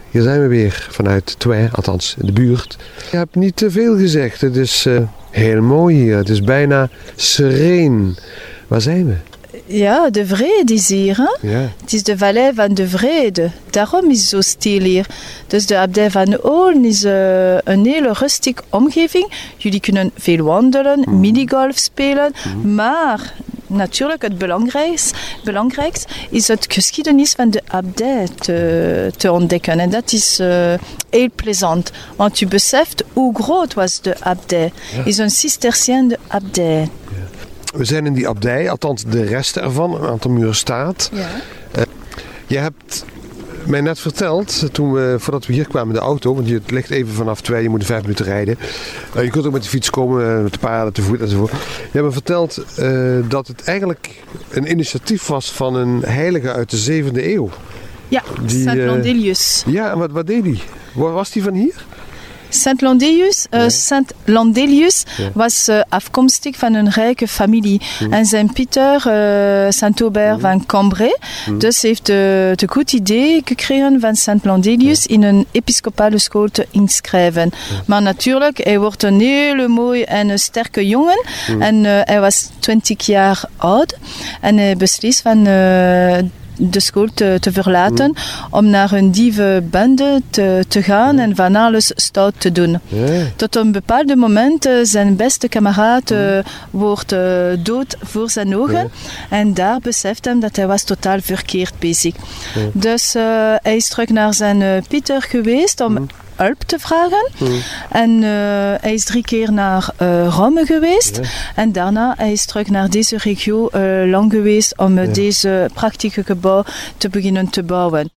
hier zijn we weer vanuit Thoin, althans in de buurt. Je hebt niet te veel gezegd, het is heel mooi hier, het is bijna sereen. Waar zijn we? Ja, de vrede is hier. Hè? Ja. Het is de vallei van de vrede. Daarom is het zo stil hier. Dus de abdij van Oln is een hele rustige omgeving. Jullie kunnen veel wandelen, minigolf spelen. Maar natuurlijk het belangrijkste is het geschiedenis van de abdij te ontdekken. En dat is heel plezant. Want je beseft hoe groot was de abdij. Het is een Cisterciënse abdij. We zijn in die abdij, althans de resten ervan, een aantal muren staat. Ja. Je hebt mij net verteld, voordat we hier kwamen in de auto, want het ligt even vanaf Thoin, je moet 5 minuten rijden. Je kunt ook met de fiets komen, met de paarden, te voet enzovoort. Je hebt me verteld dat het eigenlijk een initiatief was van een heilige uit de 7e eeuw. Ja, Saint Landelius. Ja, en wat deed hij? Was die van hier? Saint Landelius was afkomstig van een rijke familie. En zijn Pieter Saint-Aubert van Cambrai. Dus heeft het goed idee gekregen van Saint Landelius in een episcopale school te inschrijven. Maar natuurlijk, hij wordt een hele mooie en sterke jongen. En hij was 20 jaar oud. En hij beslist van de school te verlaten om naar een dievenbende te gaan en van alles stout te doen. Tot een bepaald moment zijn beste kameraad wordt dood voor zijn ogen en daar beseft hij dat hij was totaal verkeerd bezig. Dus hij is terug naar zijn Pieter geweest om hulp te vragen. En hij is 3 keer naar Rome geweest. En daarna hij is terug naar deze regio lang geweest om deze prachtige gebouw te beginnen te bouwen.